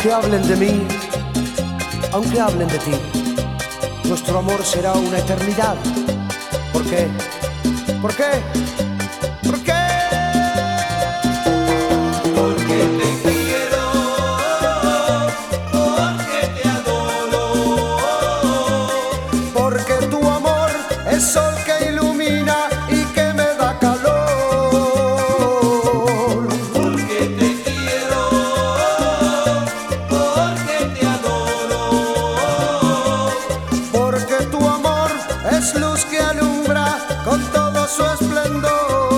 Aunque hablen de mí, aunque hablen de ti, nuestro amor será una eternidad. ¿Por qué? ¿Por qué? ¿Por qué? Porque te quiero, porque te adoro, porque tu amor es sol que ilumina y que me da calor. porque te quiero, porque te adoro, Porque tu amor es luz que alumbra con todo su esplendor.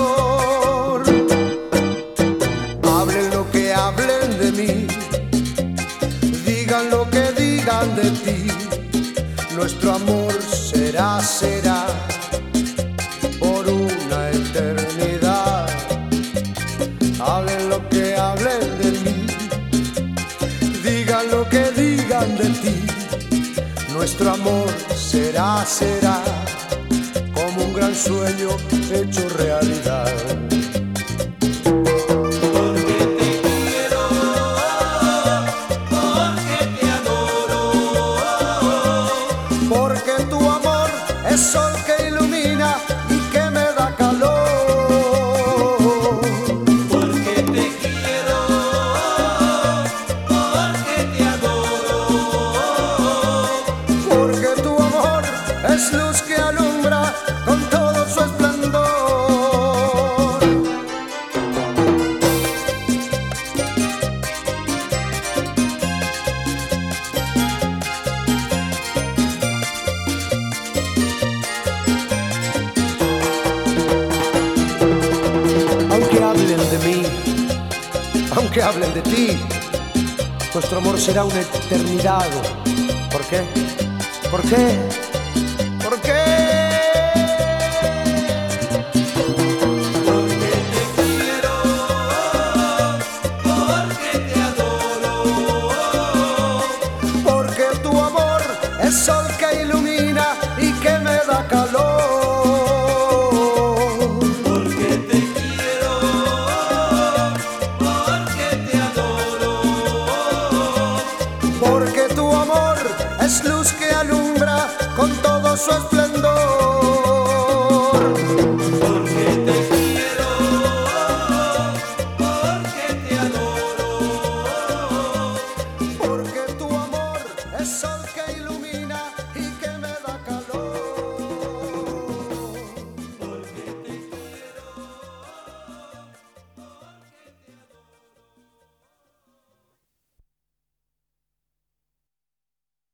Hablen lo que hablen de mí, digan lo que digan de ti, nuestro amor será, será por una eternidad. Hablen lo que hablen de mí, digan lo que digan de ti, nuestro amor será, será como un gran sueño hecho realidad. porque te quiero, porque te adoro, Porque tu amor es sol que ilumina y que me da calor. porque te quiero, porque te adoro. Porque tu amor es luz que alumbra con todo su esplendor. Aunque hablen de mí, aunque hablen de ti, nuestro amor será una eternidad. ¿Por qué? ¿Por qué? ¿Por qué? Porque te quiero, porque te adoro, Porque tu amor es sol que ilumina y que me da calor. porque te quiero, porque te adoro, Porque tu amor es luz que alumbra con todo su esplendor. porque te quiero, porque te adoro. Porque tu amor es sol que